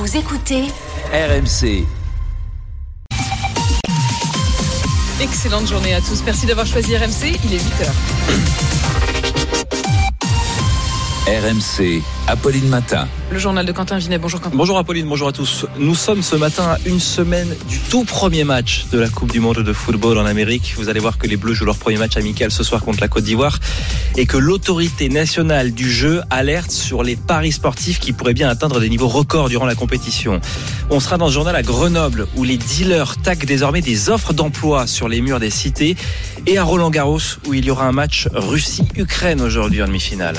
Vous écoutez RMC. Excellente journée à tous. Merci d'avoir choisi RMC. Il est 8h. RMC, Apolline Matin. Le journal de Quentin Vinet. Bonjour Quentin. Bonjour Apolline, bonjour à tous. Nous sommes ce matin à une semaine du tout premier match de la Coupe du Monde de football en Amérique. Vous allez voir que les Bleus jouent leur premier match amical ce soir contre la Côte d'Ivoire et que l'autorité nationale du jeu alerte sur les paris sportifs qui pourraient bien atteindre des niveaux records durant la compétition. On sera dans ce journal à Grenoble où les dealers taguent désormais des offres d'emploi sur les murs des cités et à Roland-Garros où il y aura un match Russie-Ukraine aujourd'hui en demi-finale.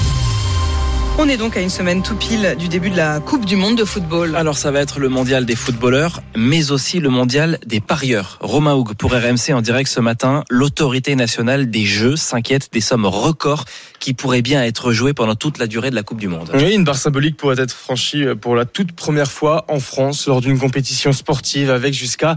On est donc à une semaine tout pile du début de la Coupe du Monde de football. Alors ça va être le mondial des footballeurs, mais aussi le mondial des parieurs. Romain Houg pour RMC en direct ce matin. L'autorité nationale des jeux s'inquiète des sommes records qui pourraient bien être jouées pendant toute la durée de la Coupe du Monde. Oui, une barre symbolique pourrait être franchie pour la toute première fois en France lors d'une compétition sportive avec jusqu'à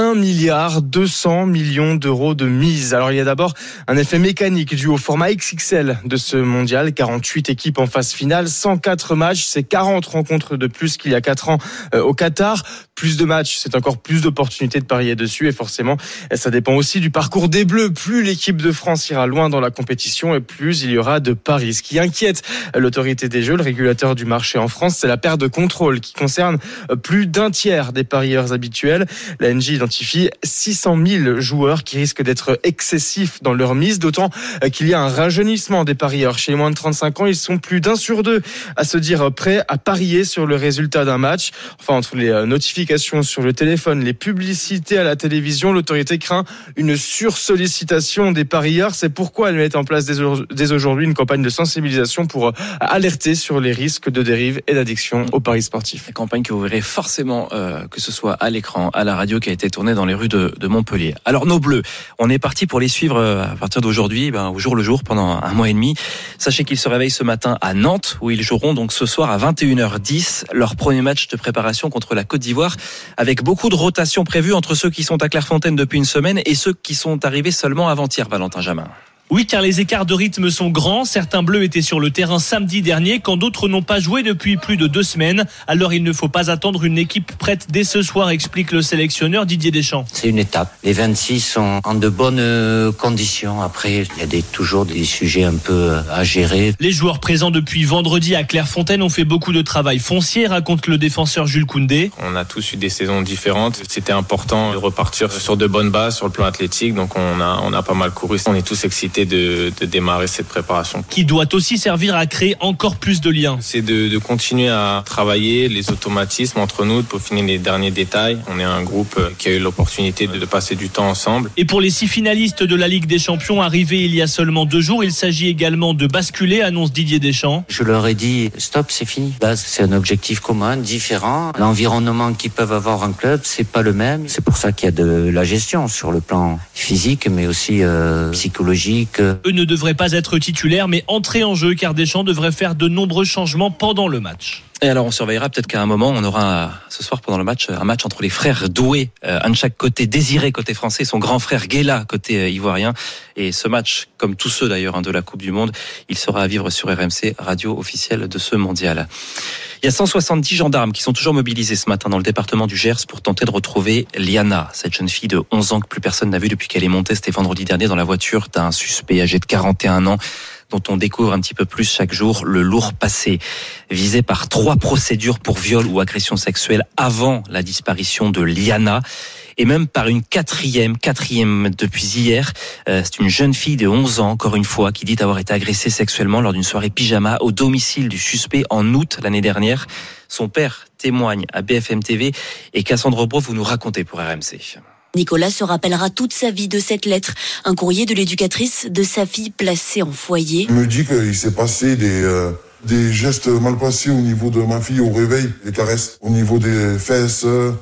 1,2 milliard d'euros de mise. Alors il y a d'abord un effet mécanique dû au format XXL de ce mondial, 48 équipes en phase finale, 104 matchs, c'est 40 rencontres de plus qu'il y a 4 ans au Qatar. Plus de matchs, c'est encore plus d'opportunités de parier dessus et forcément, ça dépend aussi du parcours des Bleus. Plus l'équipe de France ira loin dans la compétition et plus il y aura de paris. Ce qui inquiète l'autorité des jeux, le régulateur du marché en France, c'est la perte de contrôle qui concerne plus d'un tiers des parieurs habituels. L'ANJ identifie 600 000 joueurs qui risquent d'être excessifs dans leur mise, d'autant qu'il y a un rajeunissement des parieurs. Chez les moins de 35 ans, ils sont plus d'1 sur 2 à se dire prêts à parier sur le résultat d'un match. Enfin, entre les notifications sur le téléphone, les publicités à la télévision, l'autorité craint une sursollicitation des parieurs. C'est pourquoi elle met en place dès aujourd'hui une campagne de sensibilisation pour alerter sur les risques de dérive et d'addiction aux paris sportifs. Une campagne que vous verrez forcément, que ce soit à l'écran, à la radio, qui a été tournée dans les rues de Montpellier. Alors nos Bleus, on est parti pour les suivre à partir d'aujourd'hui, au jour le jour, pendant un mois et demi. Sachez qu'ils se réveillent ce matin à Nantes, où ils joueront donc ce soir à 21h10 leur premier match de préparation contre la Côte d'Ivoire, avec beaucoup de rotations prévues entre ceux qui sont à Clairefontaine depuis une semaine et ceux qui sont arrivés seulement avant-hier, Valentin Jamin. Oui, car les écarts de rythme sont grands. Certains Bleus étaient sur le terrain samedi dernier, quand d'autres n'ont pas joué depuis plus de 2 semaines. Alors il ne faut pas attendre une équipe prête dès ce soir, explique le sélectionneur Didier Deschamps. C'est une étape. Les 26 sont en de bonnes conditions. Après, il y a toujours des sujets un peu à gérer. Les joueurs présents depuis vendredi à Clairefontaine ont fait beaucoup de travail foncier, raconte le défenseur Jules Koundé. On a tous eu des saisons différentes. C'était important de repartir sur de bonnes bases sur le plan athlétique. Donc on a pas mal couru. On est tous excités de démarrer cette préparation. Qui doit aussi servir à créer encore plus de liens. C'est de continuer à travailler les automatismes entre nous, de peaufiner les derniers détails. On est un groupe qui a eu l'opportunité de passer du temps ensemble. Et pour les 6 finalistes de la Ligue des Champions arrivés il y a seulement 2 jours, il s'agit également de basculer, annonce Didier Deschamps. Je leur ai dit, stop, c'est fini. Là, c'est un objectif commun, différent. L'environnement qu'ils peuvent avoir en club, c'est pas le même. C'est pour ça qu'il y a de la gestion sur le plan physique, mais aussi psychologique. Eux ne devraient pas être titulaires, mais entrer en jeu, car Deschamps devrait faire de nombreux changements pendant le match. Et alors on surveillera peut-être qu'à un moment on aura ce soir pendant le match un match entre les frères Doué, un de chaque côté, Désiré côté français, son grand frère Guéla côté ivoirien. Et ce match, comme tous ceux d'ailleurs de la Coupe du Monde, il sera à vivre sur RMC, radio officielle de ce mondial. Il y a 170 gendarmes qui sont toujours mobilisés ce matin dans le département du Gers pour tenter de retrouver Liana, cette jeune fille de 11 ans que plus personne n'a vue depuis qu'elle est montée, c'était vendredi dernier, dans la voiture d'un suspect âgé de 41 ans. Dont on découvre un petit peu plus chaque jour le lourd passé, visé par 3 procédures pour viol ou agression sexuelle avant la disparition de Liana, et même par une quatrième depuis hier. C'est une jeune fille de 11 ans, encore une fois, qui dit avoir été agressée sexuellement lors d'une soirée pyjama au domicile du suspect en août l'année dernière. Son père témoigne à BFM TV et Cassandre Bro, vous nous racontez pour RMC. Nicolas se rappellera toute sa vie de cette lettre, un courrier de l'éducatrice de sa fille placée en foyer. Il me dit qu'il s'est passé des gestes mal passés au niveau de ma fille au réveil, des caresses, au niveau des fesses,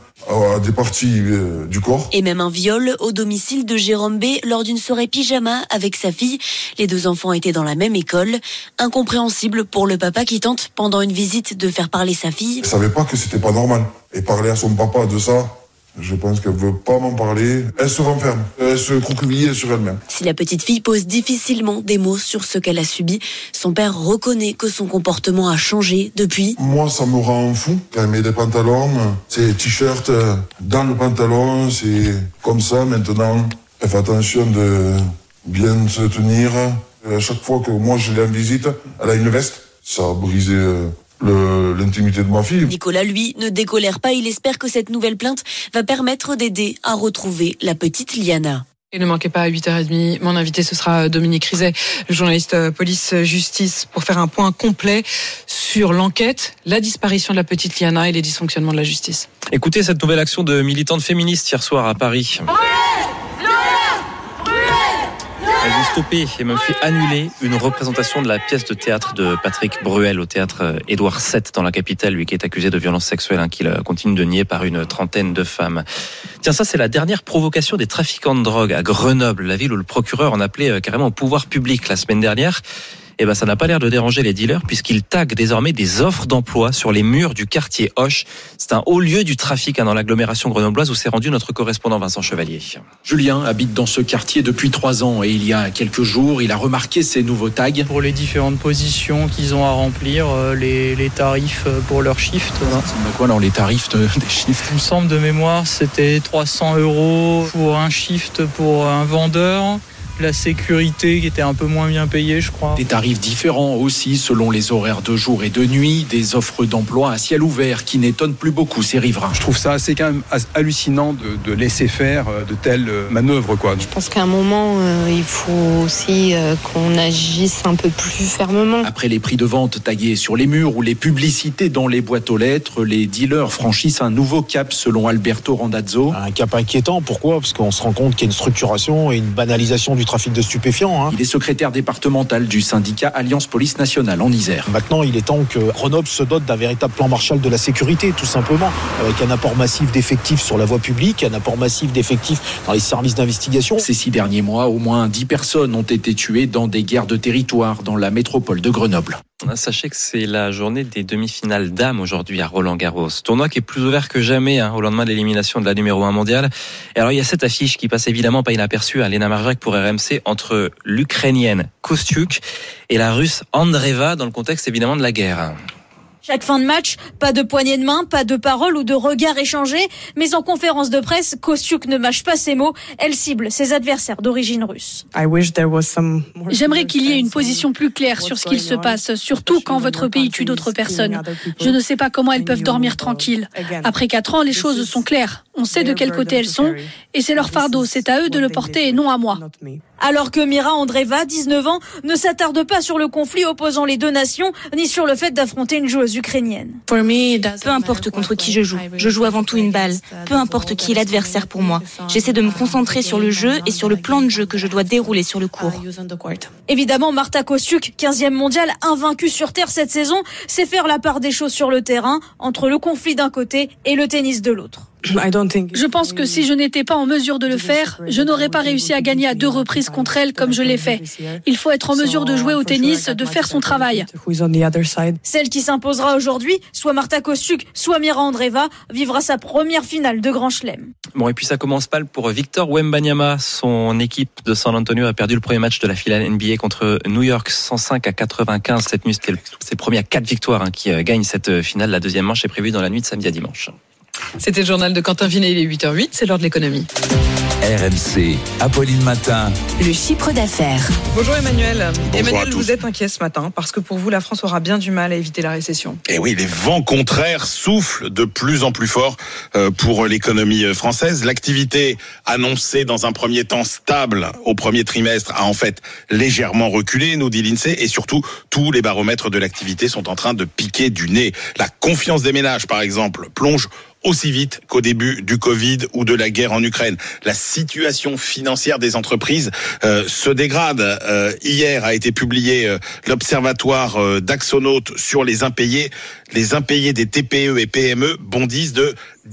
à des parties du corps. Et même un viol au domicile de Jérôme B lors d'une soirée pyjama avec sa fille. Les 2 enfants étaient dans la même école. Incompréhensible pour le papa qui tente pendant une visite de faire parler sa fille. Il savait pas que c'était pas normal. Et parler à son papa de ça, Je pense qu'elle veut pas m'en parler. Elle se renferme, elle se croqueville sur elle-même. Si la petite fille pose difficilement des mots sur ce qu'elle a subi, son père reconnaît que son comportement a changé depuis. Moi, ça me rend fou. Quand elle met des pantalons, c'est t-shirt dans le pantalon, c'est comme ça maintenant. Elle fait attention de bien se tenir. À chaque fois que moi je l'ai en visite, elle a une veste. Ça a brisé l'intimité de ma fille. Nicolas, lui, ne décolère pas. Il espère que cette nouvelle plainte va permettre d'aider à retrouver la petite Liana. Et ne manquez pas à 8h30, mon invité ce sera Dominique Rizet, le journaliste police-justice, pour faire un point complet sur l'enquête, la disparition de la petite Liana et les dysfonctionnements de la justice. Écoutez cette nouvelle action de militantes féministes hier soir à Paris. Elles ont stoppé et même fait annuler une représentation de la pièce de théâtre de Patrick Bruel au théâtre Édouard VII dans la capitale, lui qui est accusé de violences sexuelles, qu'il continue de nier par une trentaine de femmes. Tiens, ça c'est la dernière provocation des trafiquants de drogue à Grenoble, la ville où le procureur en appelait carrément au pouvoir public la semaine dernière. Eh ben, ça n'a pas l'air de déranger les dealers puisqu'ils taguent désormais des offres d'emploi sur les murs du quartier Hoche. C'est un haut lieu du trafic dans l'agglomération grenobloise où s'est rendu notre correspondant Vincent Chevalier. Julien habite dans ce quartier depuis 3 ans et il y a quelques jours, il a remarqué ces nouveaux tags. Pour les différentes positions qu'ils ont à remplir, les tarifs pour leur shift. Ça ressemble à quoi alors les tarifs des shifts? Il me semble de mémoire, c'était 300 € pour un shift pour un vendeur. La sécurité qui était un peu moins bien payée, je crois. Des tarifs différents aussi selon les horaires de jour et de nuit, des offres d'emploi à ciel ouvert qui n'étonnent plus beaucoup ces riverains. Je trouve ça assez quand même hallucinant de laisser faire de telles manœuvres, quoi. Je pense qu'à un moment, il faut aussi qu'on agisse un peu plus fermement. Après les prix de vente tagués sur les murs ou les publicités dans les boîtes aux lettres, les dealers franchissent un nouveau cap selon Alberto Randazzo. Un cap inquiétant, pourquoi ? Parce qu'on se rend compte qu'il y a une structuration et une banalisation du trafic de stupéfiants. Il est secrétaire départemental du syndicat Alliance Police Nationale en Isère. Maintenant, il est temps que Grenoble se dote d'un véritable plan Marshall de la sécurité, tout simplement, avec un apport massif d'effectifs sur la voie publique, un apport massif d'effectifs dans les services d'investigation. Ces 6 derniers mois, au moins 10 personnes ont été tuées dans des guerres de territoire dans la métropole de Grenoble. Sachez que c'est la journée des demi-finales dames aujourd'hui à Roland-Garros. Tournoi qui est plus ouvert que jamais au lendemain de l'élimination de la numéro 1 mondiale. Et alors il y a cette affiche qui passe évidemment pas inaperçue à Léna Marjac pour RMC entre l'Ukrainienne Kostyuk et la Russe Andreeva dans le contexte évidemment de la guerre. Chaque fin de match, pas de poignée de main, pas de paroles ou de regards échangés, mais en conférence de presse, Kostyuk ne mâche pas ses mots, elle cible ses adversaires d'origine russe. J'aimerais qu'il y ait une position plus claire sur ce qu'il se passe, surtout quand votre pays tue d'autres personnes. Je ne sais pas comment elles peuvent dormir tranquilles. Après 4 ans, les choses sont claires. On sait de quel côté elles sont, et c'est leur fardeau, c'est à eux de le porter et non à moi. Alors que Mira Andreeva, 19 ans, ne s'attarde pas sur le conflit opposant les deux nations, ni sur le fait d'affronter une joueuse ukrainienne. Peu importe contre qui je joue avant tout une balle. Peu importe qui est l'adversaire pour moi. J'essaie de me concentrer sur le jeu et sur le plan de jeu que je dois dérouler sur le court. Évidemment, Marta Kostyuk, 15e mondiale, invaincue sur terre cette saison, sait faire la part des choses sur le terrain, entre le conflit d'un côté et le tennis de l'autre. Je pense que si je n'étais pas en mesure de le faire, je n'aurais pas réussi à gagner à 2 reprises contre elle comme je l'ai fait. Il faut être en mesure de jouer au tennis, de faire son travail. Celle qui s'imposera aujourd'hui, soit Marta Kostyuk, soit Mira Andreeva, vivra sa première finale de Grand Chelem. Bon, et puis ça commence mal pour Victor Wembanyama. Son équipe de San Antonio a perdu le premier match de la finale NBA contre New York, 105-95. Cette nuit, c'était ses premiers 4 victoires qui gagnent cette finale. La deuxième manche est prévue dans la nuit de samedi à dimanche. C'était le journal de Quentin Vinet, il est 8h08, c'est l'heure de l'économie. RMC, Apolline Matin. Le chiffre d'affaires. Bonjour Emmanuel. Bonjour Emmanuel, à tous. Vous êtes inquiet ce matin parce que pour vous, la France aura bien du mal à éviter la récession. Et oui, les vents contraires soufflent de plus en plus fort pour l'économie française. L'activité annoncée dans un premier temps stable au premier trimestre a en fait légèrement reculé, nous dit l'INSEE, et surtout, tous les baromètres de l'activité sont en train de piquer du nez. La confiance des ménages, par exemple, plonge aussi vite qu'au début du Covid ou de la guerre en Ukraine. La situation financière des entreprises se dégrade. Hier a été publié l'observatoire d'Axonote sur les impayés. Les impayés des TPE et PME bondissent de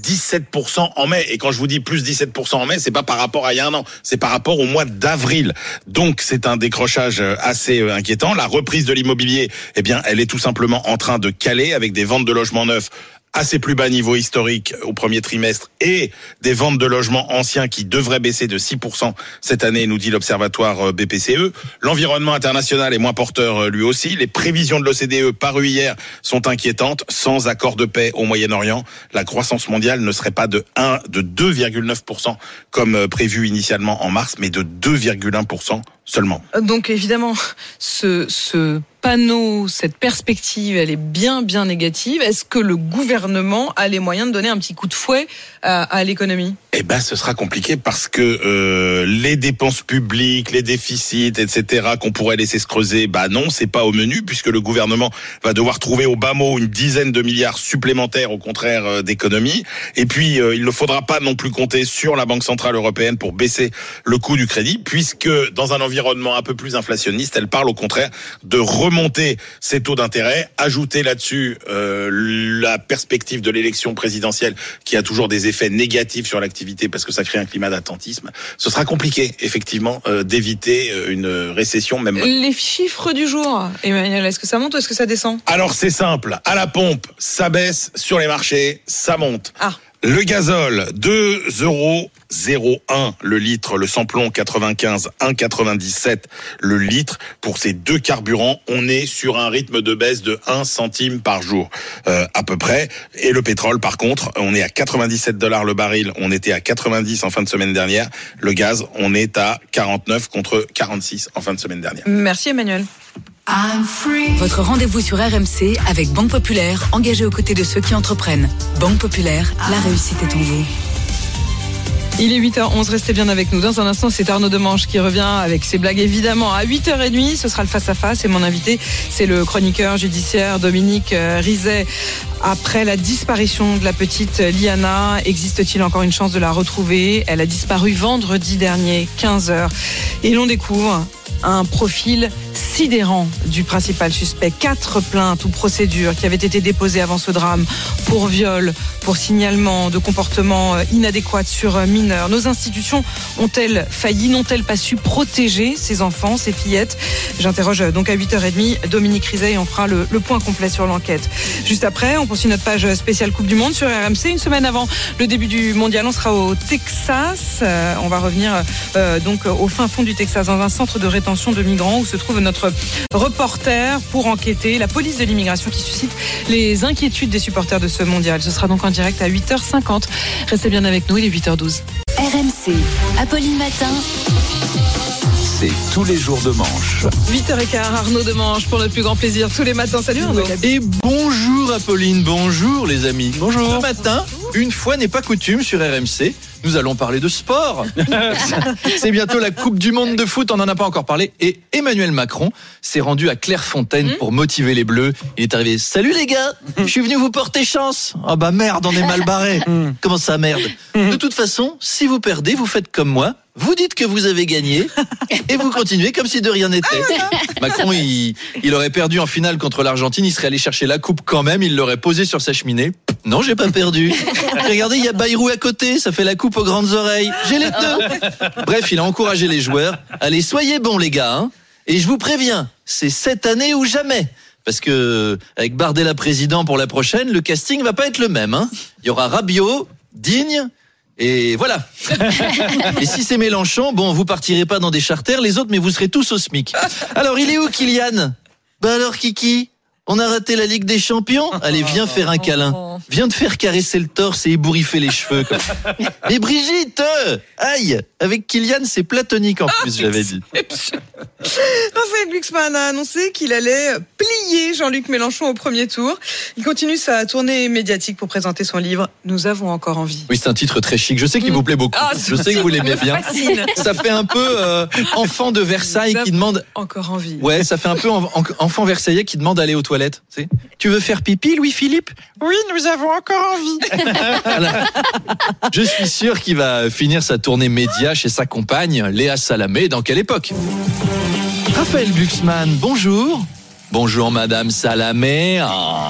17% en mai. Et quand je vous dis plus 17% en mai, c'est pas par rapport à il y a un an, c'est par rapport au mois d'avril. Donc c'est un décrochage assez inquiétant. La reprise de l'immobilier, eh bien, elle est tout simplement en train de caler avec des ventes de logements neufs à ses plus bas niveaux historiques au premier trimestre et des ventes de logements anciens qui devraient baisser de 6% cette année, nous dit l'observatoire BPCE. L'environnement international est moins porteur lui aussi. Les prévisions de l'OCDE parues hier sont inquiétantes. Sans accord de paix au Moyen-Orient, la croissance mondiale ne serait pas de 2,9% comme prévu initialement en mars, mais de 2,1% seulement. Donc évidemment, ce panneau, cette perspective, elle est bien négative. Est-ce que le gouvernement a les moyens de donner un petit coup de fouet à l'économie ? Eh ben, ce sera compliqué parce que les dépenses publiques, les déficits, etc., qu'on pourrait laisser se creuser, non, c'est pas au menu puisque le gouvernement va devoir trouver au bas mot une dizaine de milliards supplémentaires au contraire d'économies. Et puis, il ne faudra pas non plus compter sur la Banque Centrale Européenne pour baisser le coût du crédit puisque dans un environnement un peu plus inflationniste, elle parle au contraire de remonter ses taux d'intérêt, ajouter là-dessus la perspective de l'élection présidentielle qui a toujours des effets négatifs sur l'activité parce que ça crée un climat d'attentisme. Ce sera compliqué, effectivement, d'éviter une récession même. Les chiffres du jour, Emmanuel, est-ce que ça monte ou est-ce que ça descend ? Alors c'est simple, à la pompe, ça baisse, sur les marchés, ça monte. Le gazole, 2,01 le litre, le samplon 95, 1,97 le litre. Pour ces deux carburants, on est sur un rythme de baisse de 1 centime par jour, à peu près. Et le pétrole, par contre, on est à $97 le baril, on était à 90 en fin de semaine dernière. Le gaz, on est à 49 contre 46 en fin de semaine dernière. Merci Emmanuel. Votre rendez-vous sur RMC avec Banque Populaire, engagée aux côtés de ceux qui entreprennent. Banque Populaire, la réussite est en vous. Il est 8h11, restez bien avec nous. Dans un instant, c'est Arnaud Demange qui revient avec ses blagues évidemment à 8h30. Ce sera le face-à-face et mon invité, c'est le chroniqueur judiciaire Dominique Rizet. Après la disparition de la petite Liana, existe-t-il encore une chance de la retrouver ? Elle a disparu vendredi dernier, 15h. Et l'on découvre un profil sidérant du principal suspect. 4 plaintes ou procédures qui avaient été déposées avant ce drame pour viol, pour signalement de comportements inadéquats sur mineurs. Nos institutions ont-elles failli, n'ont-elles pas su protéger ces enfants, ces fillettes ? J'interroge donc à 8h30 Dominique Rizet et on fera le point complet sur l'enquête. Juste après, on poursuit notre page spéciale Coupe du Monde sur RMC. Une semaine avant le début du mondial, on sera au Texas. On va revenir donc au fin fond du Texas, dans un centre de rétention de migrants où se trouve notre reporter pour enquêter. La police de l'immigration qui suscite les inquiétudes des supporters de ce mondial. Ce sera donc en direct à 8h50. Restez bien avec nous, il est 8h12. RMC, Apolline Matin. C'est tous les jours de manche. 8h15, Arnaud Demange pour notre plus grand plaisir tous les matins. Salut Arnaud. Et bonjour Apolline, bonjour les amis. Bonjour. Ce matin, une fois n'est pas coutume sur RMC, nous allons parler de sport. C'est bientôt la Coupe du Monde de foot, on n'en a pas encore parlé. Et Emmanuel Macron s'est rendu à Clairefontaine pour motiver les Bleus. Il est arrivé, salut les gars, je suis venu vous porter chance. Ah bah merde, on est mal barré. Comment ça merde ? De toute façon, si vous perdez, vous faites comme moi. Vous dites que vous avez gagné et vous continuez comme si de rien n'était. Macron, il aurait perdu en finale contre l'Argentine, il serait allé chercher la coupe quand même, il l'aurait posée sur sa cheminée. Non, j'ai pas perdu. Regardez, il y a Bayrou à côté, ça fait la coupe aux grandes oreilles. J'ai les deux. Bref, il a encouragé les joueurs. Allez, soyez bons les gars, hein. Et je vous préviens, c'est cette année ou jamais. Parce que avec Bardella président pour la prochaine, le casting va pas être le même, hein. Il y aura Rabiot, Digne. Et voilà. Et si c'est Mélenchon, bon, vous partirez pas dans des charters, les autres, mais vous serez tous au SMIC. Alors, il est où, Kylian ? Bah alors, Kiki, on a raté la Ligue des Champions ? Allez, viens faire un câlin. Viens te faire caresser le torse et ébouriffer les cheveux. Et Brigitte, aïe, avec Kylian, c'est platonique en plus, j'avais dit. Raphaël Glucksmann a annoncé qu'il allait plier Jean-Luc Mélenchon au premier tour. Il continue sa tournée médiatique pour présenter son livre « Nous avons encore envie ». Oui, c'est un titre très chic. Je sais qu'il vous plaît beaucoup. Je sais que vous l'aimez bien. Ça fait un peu enfant de Versailles qui demande... Encore envie. Ouais, ça fait un peu enfant versaillais qui demande d'aller aux toilettes. Tu sais. Tu veux faire pipi, Louis-Philippe ? Oui, nous avons encore envie. Voilà. Je suis sûr qu'il va finir sa tournée média chez sa compagne, Léa Salamé. Dans quelle époque ? Raphaël Glucksmann, bonjour. Bonjour Madame Salamé. Oh.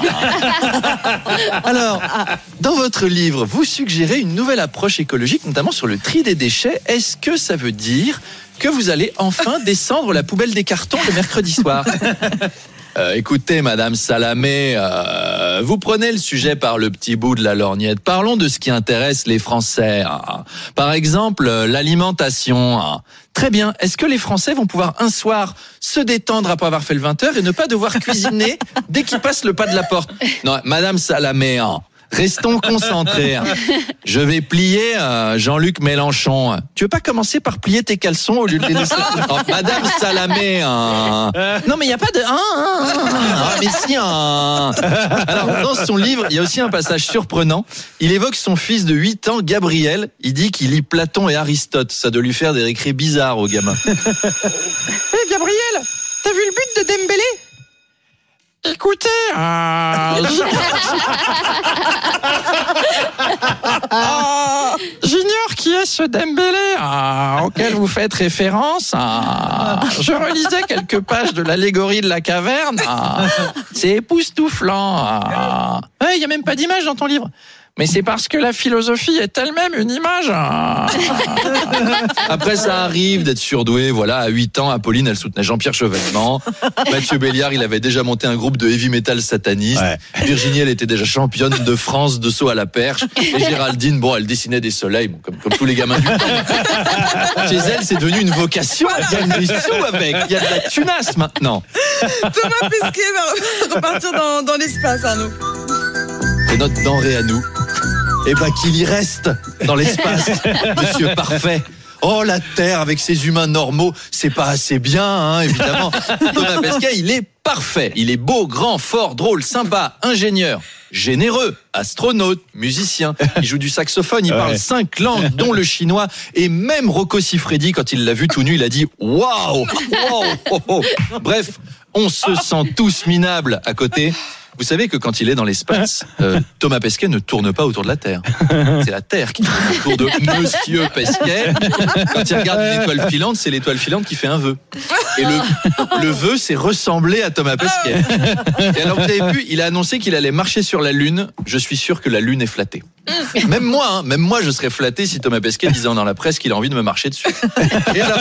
Alors, dans votre livre, vous suggérez une nouvelle approche écologique, notamment sur le tri des déchets. Est-ce que ça veut dire que vous allez enfin descendre la poubelle des cartons le mercredi soir ? Écoutez, Madame Salamé, vous prenez le sujet par le petit bout de la lorgnette. Parlons de ce qui intéresse les Français. Par exemple, l'alimentation. Très bien. Est-ce que les Français vont pouvoir un soir se détendre après avoir fait le 20h et ne pas devoir cuisiner dès qu'ils passent le pas de la porte? Non, Madame Salamé, restons concentrés. Je vais plier Jean-Luc Mélenchon. Tu veux pas commencer par plier tes caleçons au lieu de les laisser? Madame Salamé. Non, mais il y a pas de mais si. Alors, dans son livre, il y a aussi un passage surprenant. Il évoque son fils de 8 ans, Gabriel. Il dit qu'il lit Platon et Aristote. Ça doit lui faire des récrés bizarres au gamin. Hey Gabriel, t'as vu le but de Dembélé? Écoutez, j'ignore qui est ce Dembélé auquel vous faites référence. Je relisais quelques pages de l'allégorie de la caverne. C'est époustouflant. Il n'y a même pas d'image dans ton livre. Mais c'est parce que la philosophie est elle-même une image. Après, ça arrive d'être surdoué. Voilà, à 8 ans, Apolline, elle soutenait Jean-Pierre Chevènement. Mathieu Béliard, il avait déjà monté un groupe de heavy metal sataniste. Ouais. Virginie, elle était déjà championne de France de saut à la perche. Et Géraldine, elle dessinait des soleils, comme tous les gamins du temps. Chez elle, c'est devenu une vocation. Il y a des sous avec. Il y a de la tunasse maintenant. Thomas Pesquet va repartir dans l'espace, Arnaud. C'est notre denrée à nous. Et qu'il y reste dans l'espace, monsieur parfait. Oh, la Terre avec ses humains normaux, c'est pas assez bien, évidemment. Thomas Pesquet, il est parfait. Il est beau, grand, fort, drôle, sympa, ingénieur, généreux, astronaute, musicien. Il joue du saxophone, il parle 5 langues, dont le chinois. Et même Rocco Siffredi, quand il l'a vu tout nu, il a dit « Waouh !» Bref, on se sent tous minables à côté. Vous savez que quand il est dans l'espace, Thomas Pesquet ne tourne pas autour de la Terre. C'est la Terre qui tourne autour de Monsieur Pesquet. Quand il regarde une étoile filante, c'est l'étoile filante qui fait un vœu. Et le vœu, c'est ressembler à Thomas Pesquet. Et alors, vous avez vu, il a annoncé qu'il allait marcher sur la Lune. Je suis sûr que la Lune est flattée. Même moi, je serais flatté si Thomas Pesquet disait dans la presse qu'il a envie de me marcher dessus. Et alors,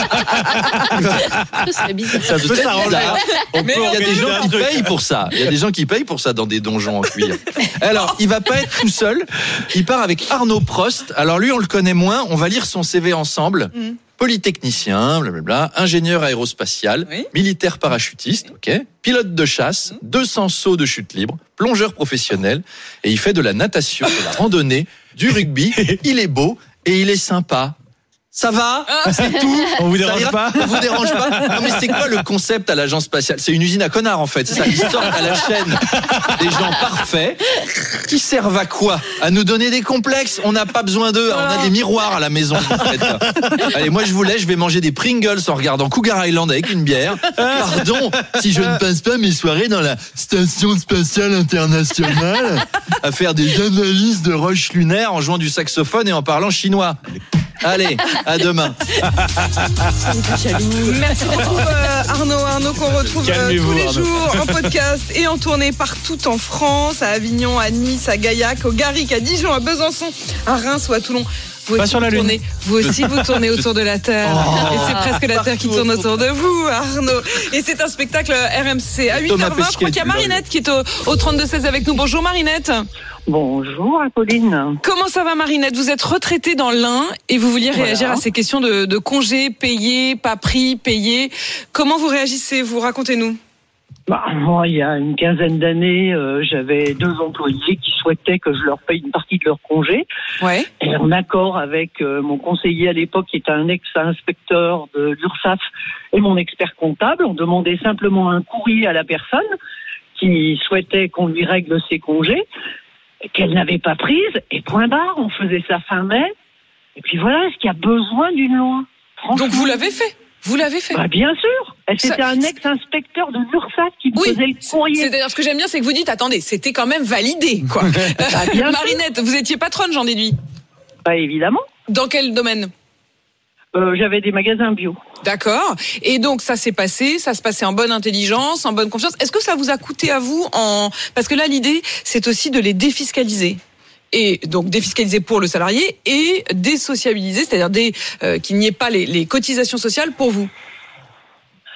Ce serait bizarre. ça peut s'arranger. Il y a des gens qui payent pour ça. Il y a des gens qui payent pour ça dans des donjons en cuir. Alors, il va pas être tout seul. Il part avec Arnaud Prost. Alors lui, on le connaît moins. On va lire son CV ensemble. Polytechnicien, blablabla, ingénieur aérospatial, militaire parachutiste, pilote de chasse, 200 sauts de chute libre, plongeur professionnel, et il fait de la natation, de la randonnée, du rugby. Il est beau et il est sympa. Ça va? C'est tout? On vous dérange pas? On vous dérange pas? Non, mais c'est quoi le concept à l'agence spatiale? C'est une usine à connards, en fait. C'est ça. Ils sortent à la chaîne des gens parfaits qui servent à quoi? À nous donner des complexes. On n'a pas besoin d'eux. On a des miroirs à la maison. En fait. Allez, moi, je vous laisse. Je vais manger des Pringles en regardant Cougar Island avec une bière. Pardon si je ne passe pas mes soirées dans la Station Spatiale Internationale à faire des analyses de roches lunaires en jouant du saxophone et en parlant chinois. Allez, à demain. Merci beaucoup Arnaud qu'on retrouve tous les jours en podcast et en tournée partout en France, à Avignon, à Nice, à Gaillac, au Garric, à Dijon, à Besançon, à Reims ou à Toulon. Vous aussi, vous tournez autour de la Terre. Et c'est presque la Terre qui tourne autour de vous, Arnaud. Et c'est un spectacle RMC. À 8h20, je crois qu'il y a Marinette qui est au 32-16 avec nous. Bonjour Marinette. Bonjour Apolline. Comment ça va Marinette? Vous êtes retraitée dans l'Ain et vous vouliez réagir à ces questions de congés payés, pas pris, payés. Comment vous réagissez? Vous racontez-nous. Moi, il y a une quinzaine d'années, j'avais 2 employés qui souhaitaient que je leur paye une partie de leur congé. Ouais. Et en accord avec mon conseiller à l'époque, qui était un ex-inspecteur de l'URSSAF, et mon expert comptable, on demandait simplement un courrier à la personne qui souhaitait qu'on lui règle ses congés, qu'elle n'avait pas prise, et point barre, on faisait ça fin mai. Et puis voilà, est-ce qu'il y a besoin d'une loi? Donc vous l'avez fait? Vous l'avez fait? Bien sûr. C'était un ex-inspecteur de l'URSSAF qui faisait le courrier. C'est-à-dire, ce que j'aime bien, c'est que vous dites, attendez, c'était quand même validé, quoi. Marinette, vous étiez patronne, j'en déduis. Évidemment. Dans quel domaine? J'avais des magasins bio. D'accord. Et donc, ça s'est passé, ça se passait en bonne intelligence, en bonne confiance. Est-ce que ça vous a coûté à vous parce que là, l'idée, c'est aussi de les défiscaliser. Et donc défiscaliser pour le salarié et désociabiliser, c'est-à-dire qu'il n'y ait pas les cotisations sociales pour vous.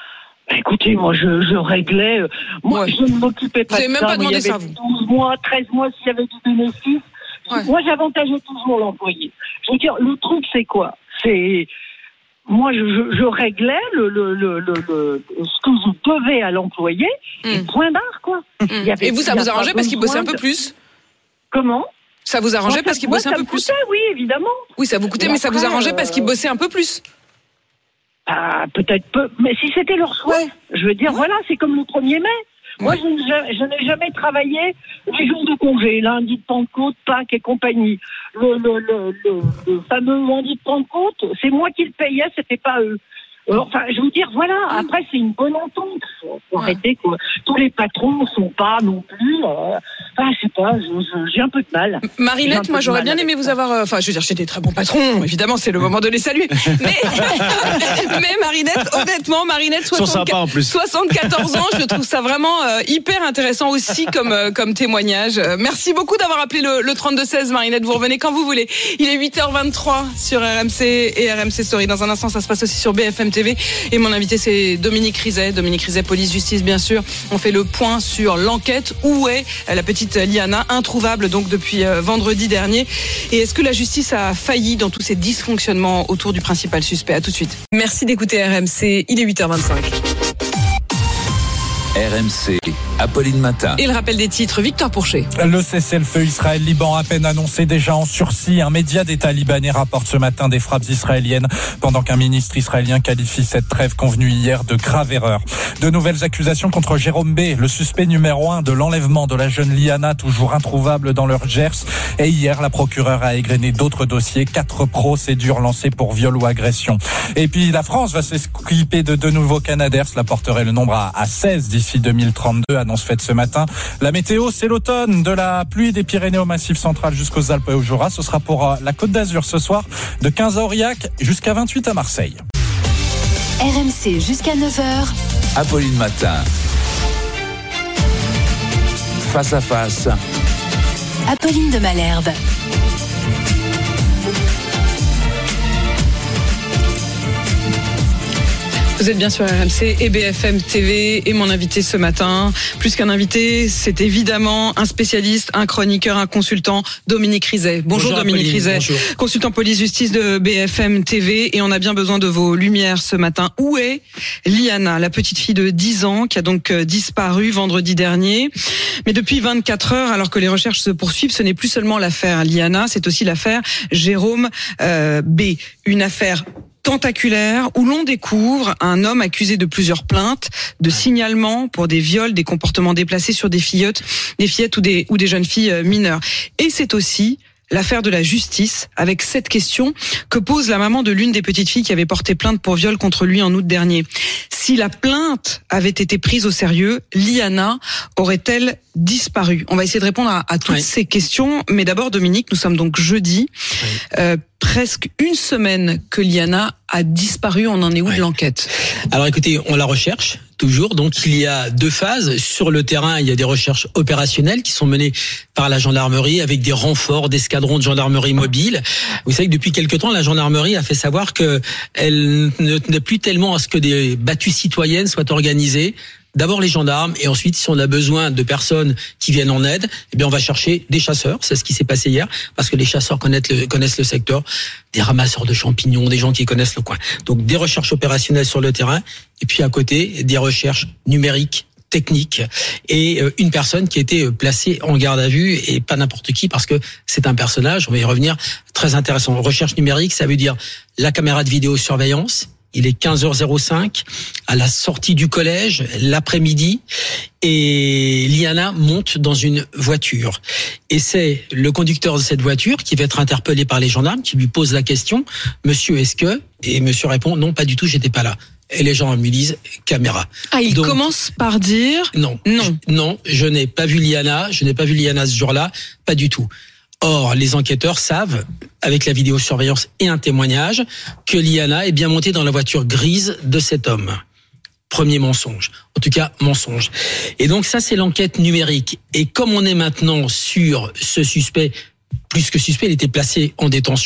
Écoutez, moi, je réglais. Moi, je ne m'occupais pas de ça. Vous n'avez même pas demandé ça, vous. 12 mois, 13 mois, s'il y avait du bénéfice. Ouais. Moi, j'avantageais toujours l'employé. Je veux dire, le truc, c'est quoi? Moi, je réglais ce que je devais à l'employé, et point barre, quoi. Et vous, ça vous arrangeait parce qu'il bossait un peu plus? Comment? Ça vous arrangeait parce qu'il bossait un peu plus? Ça me coûtait, oui, évidemment. Oui, ça vous coûtait, mais ça vous arrangeait parce qu'il bossait un peu plus? Ah, peut-être peu, mais si c'était leur souhait. Je veux dire, voilà, c'est comme le 1er mai. Moi, je n'ai jamais travaillé les jours de congé, lundi de Pentecôte, Pâques et compagnie. Le fameux lundi de Pentecôte, c'est moi qui le payais, c'était pas eux. Enfin, je veux dire, voilà, après, c'est une bonne entente. Faut arrêter, quoi. Tous les patrons ne sont pas non plus... je sais pas, j'ai un peu de mal. Marinette, moi, j'aurais bien aimé vous avoir... Enfin, je veux dire, j'étais des très bons patrons, évidemment, c'est le moment de les saluer. Mais Marinette, honnêtement, 74 ans, je trouve ça vraiment hyper intéressant aussi comme témoignage. Merci beaucoup d'avoir appelé le 32-16, Marinette, vous revenez quand vous voulez. Il est 8h23 sur RMC et RMC Story. Dans un instant, ça se passe aussi sur BFM TV. Et mon invité, c'est Dominique Rizet, police justice, bien sûr. On fait le point sur l'enquête. Où est la petite Liana, introuvable donc depuis vendredi dernier? Et est-ce que la justice a failli dans tous ces dysfonctionnements autour du principal suspect? À tout de suite. Merci d'écouter RMC. Il est 8h25. RMC, Apolline Matin. Et le rappel des titres, Victor Pourchet. Le cessez-le-feu Israël-Liban à peine annoncé, déjà en sursis. Un média d'État libanais rapporte ce matin des frappes israéliennes pendant qu'un ministre israélien qualifie cette trêve convenue hier de grave erreur. De nouvelles accusations contre Jérôme B, le suspect numéro 1 de l'enlèvement de la jeune Liana, toujours introuvable dans leur Gers. Et hier, la procureure a égrené d'autres dossiers, 4 procédures lancées pour viol ou agression. Et puis la France va s'équiper de 2 nouveaux Canadair. Cela porterait le nombre à 16 d'ici 2032, annonce faite ce matin. La météo, c'est l'automne, de la pluie des Pyrénées au Massif central jusqu'aux Alpes et au Jura. Ce sera pour la Côte d'Azur ce soir, de 15 à Aurillac jusqu'à 28 à Marseille. RMC jusqu'à 9h. Apolline Matin. Face à face. Apolline de Malherbe. Vous êtes bien sur RMC et BFM TV et mon invité ce matin, plus qu'un invité, c'est évidemment un spécialiste, un chroniqueur, un consultant, Dominique Rizet. Bonjour Dominique Rizet, consultant police-justice de BFM TV, et on a bien besoin de vos lumières ce matin. Où est Liana, la petite fille de 10 ans qui a donc disparu vendredi dernier? Mais depuis 24 heures, alors que les recherches se poursuivent, ce n'est plus seulement l'affaire Liana, c'est aussi l'affaire Jérôme B. Une affaire tentaculaire où l'on découvre un homme accusé de plusieurs plaintes, de signalements pour des viols, des comportements déplacés sur des fillettes ou des jeunes filles mineures. Et c'est aussi l'affaire de la justice, avec cette question que pose la maman de l'une des petites filles qui avait porté plainte pour viol contre lui en août dernier. Si la plainte avait été prise au sérieux, Liana aurait-elle disparu? On va essayer de répondre à toutes ces questions. Mais d'abord, Dominique, nous sommes donc jeudi. Presque une semaine que Liana a disparu. On en est où de l'enquête? Alors écoutez, on la recherche toujours. Donc il y a 2 phases. Sur le terrain, il y a des recherches opérationnelles qui sont menées par la gendarmerie avec des renforts d'escadrons de gendarmerie mobile. Vous savez que depuis quelque temps, la gendarmerie a fait savoir que elle ne tenait plus tellement à ce que des battues citoyennes soient organisées. D'abord les gendarmes, et ensuite, si on a besoin de personnes qui viennent en aide, eh bien on va chercher des chasseurs. C'est ce qui s'est passé hier, parce que les chasseurs connaissent le secteur, des ramasseurs de champignons, des gens qui connaissent le coin. Donc des recherches opérationnelles sur le terrain, et puis à côté des recherches numériques, techniques, et une personne qui a été placée en garde à vue, et pas n'importe qui, parce que c'est un personnage, on va y revenir, très intéressant. Recherche numérique, ça veut dire la caméra de vidéosurveillance. Il est 15h05, à la sortie du collège, l'après-midi, et Liana monte dans une voiture. Et c'est le conducteur de cette voiture qui va être interpellé par les gendarmes, qui lui pose la question, « Monsieur, est-ce que ?» Et monsieur répond, « Non, pas du tout, j'étais pas là. » Et les gendarmes lui disent, « Caméra. » Ah, il commence par dire... Non, je n'ai pas vu Liana, ce jour-là, pas du tout. Or, les enquêteurs savent, avec la vidéosurveillance et un témoignage, que Liana est bien montée dans la voiture grise de cet homme. Premier mensonge. En tout cas, mensonge. Et donc ça, c'est l'enquête numérique. Et comme on est maintenant sur ce suspect, plus que suspect, il était placé en détention,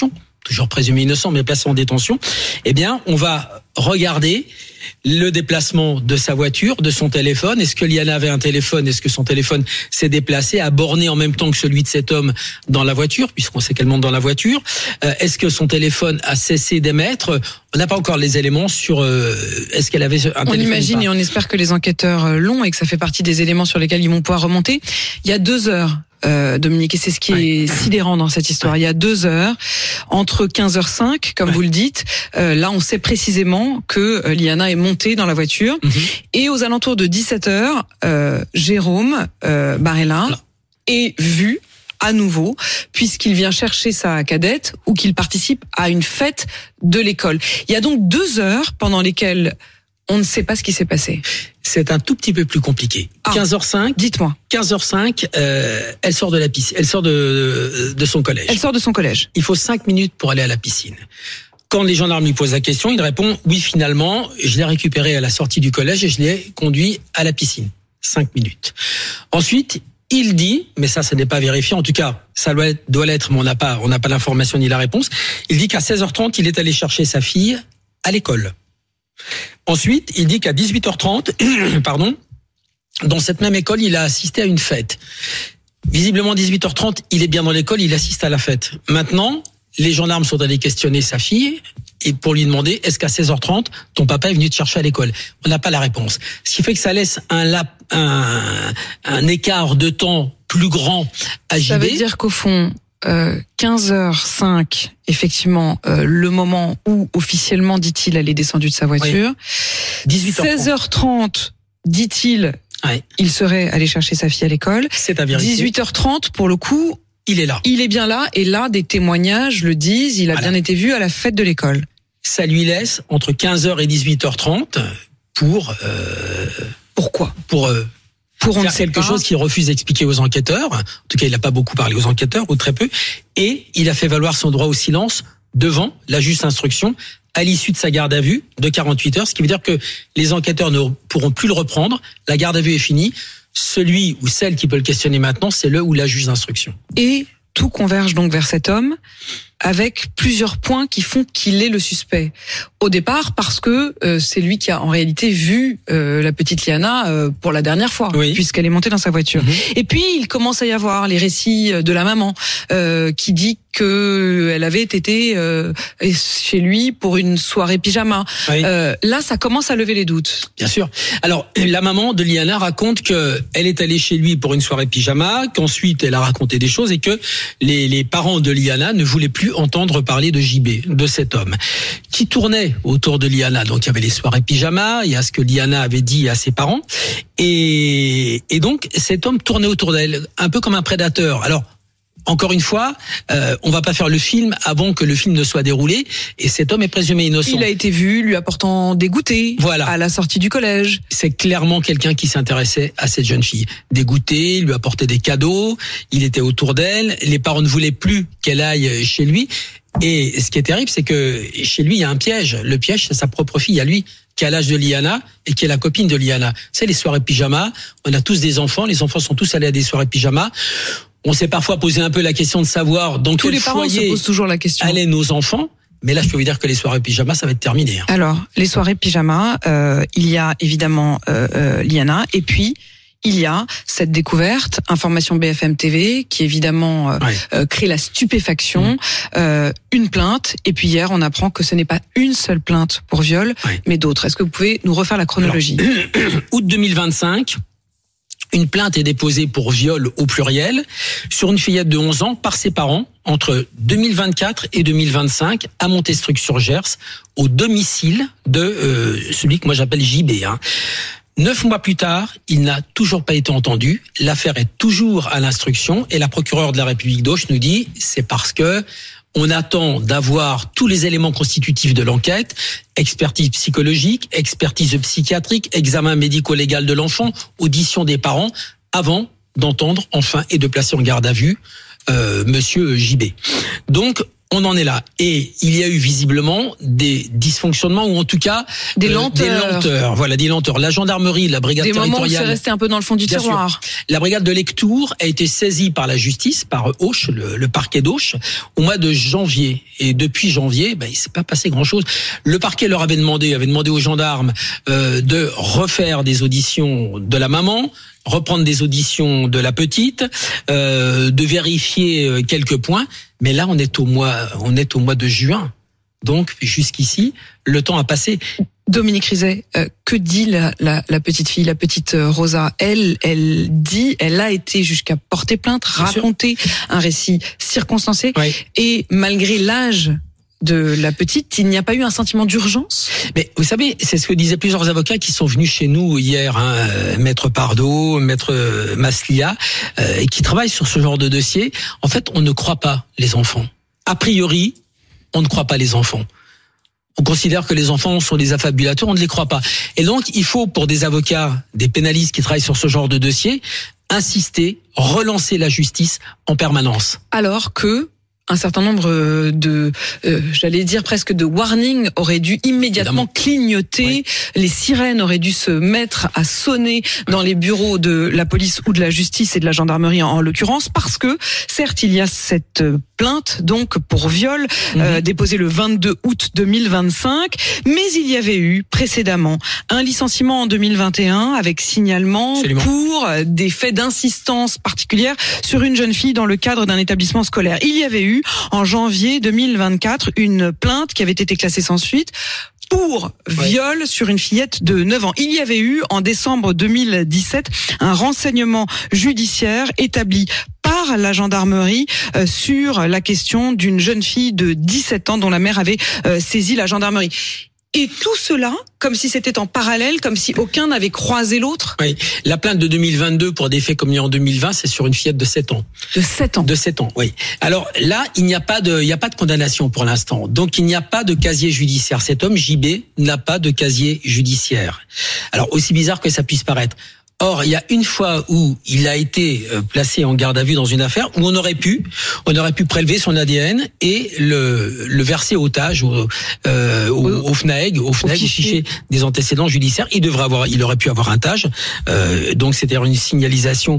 toujours présumé innocent, mais placé en détention, eh bien, on va regarder le déplacement de sa voiture, de son téléphone. Est-ce que Liana avait un téléphone? Est-ce que son téléphone s'est déplacé, a borné en même temps que celui de cet homme dans la voiture, puisqu'on sait qu'elle monte dans la voiture? Est-ce que son téléphone a cessé d'émettre? On n'a pas encore les éléments sur est-ce qu'elle avait un téléphone? On imagine et on espère que les enquêteurs l'ont et que ça fait partie des éléments sur lesquels ils vont pouvoir remonter. Il y a 2 heures. Dominique, et c'est ce qui est sidérant dans cette histoire. Il y a 2 heures, entre 15h05, comme vous le dites, là on sait précisément que Liana est montée dans la voiture, et aux alentours de 17h, Jérôme Barella est vu à nouveau, puisqu'il vient chercher sa cadette ou qu'il participe à une fête de l'école. Il y a donc 2 heures pendant lesquelles on ne sait pas ce qui s'est passé. C'est un tout petit peu plus compliqué. 15h05. Dites-moi. 15h05, elle sort de la piscine. Elle sort de son collège. Elle sort de son collège. Il faut 5 minutes pour aller à la piscine. Quand les gendarmes lui posent la question, il répond « Oui, finalement, je l'ai récupéré à la sortie du collège et je l'ai conduit à la piscine. » 5 minutes. Ensuite, il dit, mais ça n'est pas vérifié, en tout cas, ça doit l'être, mais on n'a pas l'information ni la réponse. Il dit qu'à 16h30, il est allé chercher sa fille à l'école. Ensuite, il dit qu'à 18h30, dans cette même école, il a assisté à une fête. Visiblement, 18h30, il est bien dans l'école, il assiste à la fête. Maintenant, les gendarmes sont allés questionner sa fille et pour lui demander, est-ce qu'à 16h30, ton papa est venu te chercher à l'école? On n'a pas la réponse. Ce qui fait que ça laisse un écart de temps plus grand à JB. Ça veut dire qu'au fond, 15h05, effectivement, le moment où officiellement, dit-il, elle est descendue de sa voiture. Oui. 18h30. 16h30, dit-il, il serait allé chercher sa fille à l'école. C'est à vérifier. 18h30, pour le coup, il est là. Il est bien là, et là, des témoignages le disent, il a bien été vu à la fête de l'école. Ça lui laisse entre 15h et 18h30 pour... Pourquoi? Pour faire quelque chose qu'il refuse d'expliquer aux enquêteurs. En tout cas, il n'a pas beaucoup parlé aux enquêteurs, ou très peu. Et il a fait valoir son droit au silence devant la juge d'instruction à l'issue de sa garde à vue de 48 heures, ce qui veut dire que les enquêteurs ne pourront plus le reprendre. La garde à vue est finie. Celui ou celle qui peut le questionner maintenant, c'est le ou la juge d'instruction. Et tout converge donc vers cet homme, avec plusieurs points qui font qu'il est le suspect. Au départ, parce que c'est lui qui a en réalité vu la petite Liana pour la dernière fois, puisqu'elle est montée dans sa voiture. Et puis, il commence à y avoir les récits de la maman qui dit qu'elle avait été chez lui pour une soirée pyjama. Là, ça commence à lever les doutes. Bien sûr. Alors, la maman de Liana raconte qu'elle est allée chez lui pour une soirée pyjama, qu'ensuite elle a raconté des choses et que les parents de Liana ne voulaient plus entendre parler de JB, de cet homme, qui tournait autour de Liana. Donc il y avait les soirées pyjama, il y a ce que Liana avait dit à ses parents, et donc cet homme tournait autour d'elle, un peu comme un prédateur. Alors, encore une fois, on va pas faire le film avant que le film ne soit déroulé, et cet homme est présumé innocent. Il a été vu lui apportant des goûters à la sortie du collège. C'est clairement quelqu'un qui s'intéressait à cette jeune fille. Des goûters, il lui apportait des cadeaux, il était autour d'elle, les parents ne voulaient plus qu'elle aille chez lui, et ce qui est terrible, c'est que chez lui, il y a un piège. Le piège, c'est sa propre fille à lui, qui a l'âge de Liana et qui est la copine de Liana. C'est les soirées pyjama, on a tous des enfants, les enfants sont tous allés à des soirées pyjama. On s'est parfois posé un peu la question de savoir dans quel foyer allaient nos enfants. Mais là, je peux vous dire que les soirées pyjama, ça va être terminé. Alors, les soirées pyjama, il y a évidemment Liana, et puis il y a cette découverte, information BFM TV, qui évidemment crée la stupéfaction, une plainte, et puis hier, on apprend que ce n'est pas une seule plainte pour viol, mais d'autres. Est-ce que vous pouvez nous refaire la chronologie? Alors, août 2025. Une plainte est déposée pour viol au pluriel sur une fillette de 11 ans par ses parents entre 2024 et 2025 à Montestruc-sur-Gers, au domicile de celui que moi j'appelle JB. 9 mois plus tard, il n'a toujours pas été entendu. L'affaire est toujours à l'instruction et la procureure de la République d'Auch nous dit c'est parce que on attend d'avoir tous les éléments constitutifs de l'enquête, expertise psychologique, expertise psychiatrique, examen médico-légal de l'enfant, audition des parents, avant d'entendre enfin et de placer en garde à vue Monsieur JB. Donc, On en est là. Et il y a eu visiblement des dysfonctionnements ou en tout cas des lenteurs. Voilà, des lenteurs. La gendarmerie, la brigade des territoriale. Des moments où c'est resté un peu dans le fond du tiroir. La brigade de Lectoure a été saisie par la justice, par Auch, le parquet d'Auch, au mois de janvier. Et depuis janvier, il s'est pas passé grand-chose. Le parquet leur avait demandé aux gendarmes de refaire des auditions de la maman, reprendre des auditions de la petite, de vérifier quelques points. Mais là, on est au mois de juin. Donc, jusqu'ici, le temps a passé. Dominique Rizet, que dit la petite fille, la petite Rosa? Elle a été jusqu'à porter plainte, raconter un récit circonstancé. Oui. Et malgré l'âge de la petite, il n'y a pas eu un sentiment d'urgence? Mais vous savez, c'est ce que disaient plusieurs avocats qui sont venus chez nous hier, Maître Pardo, Maître Maslia, et qui travaillent sur ce genre de dossier. En fait, on ne croit pas les enfants. A priori, on ne croit pas les enfants. On considère que les enfants sont des affabulateurs, on ne les croit pas. Et donc, il faut, pour des avocats, des pénalistes qui travaillent sur ce genre de dossier, insister, relancer la justice en permanence. Alors que un certain nombre j'allais dire presque de warnings auraient dû immédiatement clignoter. Oui. Les sirènes auraient dû se mettre à sonner dans les bureaux de la police ou de la justice et de la gendarmerie en l'occurrence, parce que certes il y a cette plainte donc pour viol déposée le 22 août 2025, mais il y avait eu précédemment un licenciement en 2021 avec signalement pour des faits d'insistance particulière sur une jeune fille dans le cadre d'un établissement scolaire. Il y avait eu en janvier 2024 une plainte qui avait été classée sans suite pour viol sur une fillette de 9 ans. Il y avait eu en décembre 2017 un renseignement judiciaire établi par la gendarmerie sur la question d'une jeune fille de 17 ans dont la mère avait saisi la gendarmerie. Et tout cela, comme si c'était en parallèle, comme si aucun n'avait croisé l'autre. Oui. La plainte de 2022 pour des faits commis en 2020, c'est sur une fillette de 7 ans. De 7 ans. De 7 ans, oui. Alors là, il n'y a pas de condamnation pour l'instant. Donc il n'y a pas de casier judiciaire. Cet homme, JB, n'a pas de casier judiciaire. Alors aussi bizarre que ça puisse paraître. Or, il y a une fois où il a été placé en garde à vue dans une affaire où on aurait pu prélever son ADN et le verser au TAJ, au FNAEG, au fichier des antécédents judiciaires. Il aurait pu avoir un TAJ. Donc, c'était une signalisation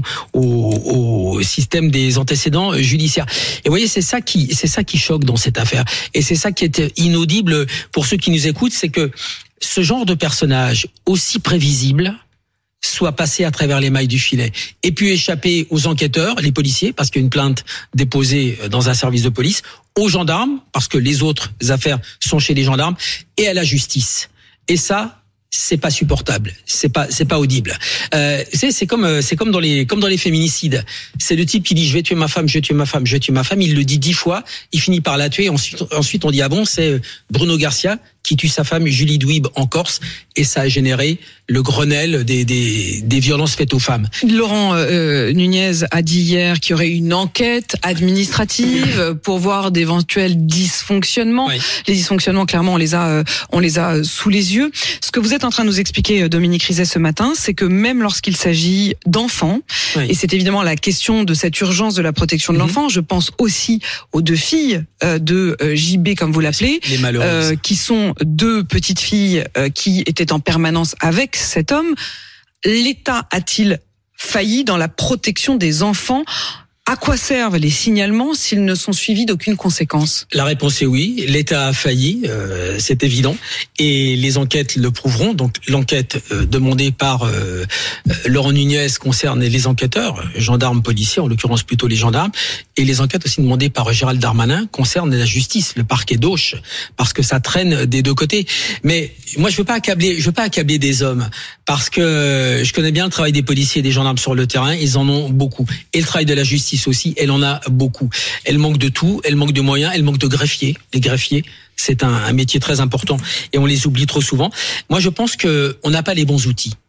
au système des antécédents judiciaires. Et vous voyez, c'est ça qui choque dans cette affaire. Et c'est ça qui est inaudible pour ceux qui nous écoutent, c'est que ce genre de personnage aussi prévisible soit passé à travers les mailles du filet et puis échapper aux enquêteurs, les policiers, parce qu'il y a une plainte déposée dans un service de police, aux gendarmes, parce que les autres affaires sont chez les gendarmes, et à la justice. Et ça, c'est pas supportable, c'est pas audible. C'est comme dans les féminicides. C'est le type qui dit je vais tuer ma femme, je vais tuer ma femme, je vais tuer ma femme. Il le dit 10 fois, il finit par la tuer. Ensuite on dit ah bon, c'est Bruno Garcia qui tue sa femme Julie Douib en Corse, et ça a généré le Grenelle des violences faites aux femmes. Laurent Nunez a dit hier qu'il y aurait une enquête administrative pour voir d'éventuels dysfonctionnements. Oui. Les dysfonctionnements, clairement, on les a sous les yeux. Ce que vous êtes en train de nous expliquer, Dominique Rizet, ce matin, c'est que même lorsqu'il s'agit d'enfants, et c'est évidemment la question de cette urgence de la protection de l'enfant, je pense aussi aux 2 filles de JB, comme vous l'appelez, qui sont 2 petites filles qui étaient en permanence avec cet homme. L'État a-t-il failli dans la protection des enfants? À quoi servent les signalements s'ils ne sont suivis d'aucune conséquence? La réponse est oui. L'État a failli, c'est évident, et les enquêtes le prouveront. Donc l'enquête demandée par Laurent Nunez concerne les enquêteurs, gendarmes, policiers, en l'occurrence plutôt les gendarmes, et les enquêtes aussi demandées par Gérald Darmanin concernent la justice, le parquet d'Auch, parce que ça traîne des 2 côtés. Mais moi je veux pas accabler des hommes, parce que je connais bien le travail des policiers et des gendarmes sur le terrain. Ils en ont beaucoup, et le travail de la justice aussi, elle en a beaucoup. Elle manque de tout, elle manque de moyens, elle manque de greffiers. Les greffiers, c'est un métier très important et on les oublie trop souvent. Moi, je pense qu'on n'a pas les bons outils.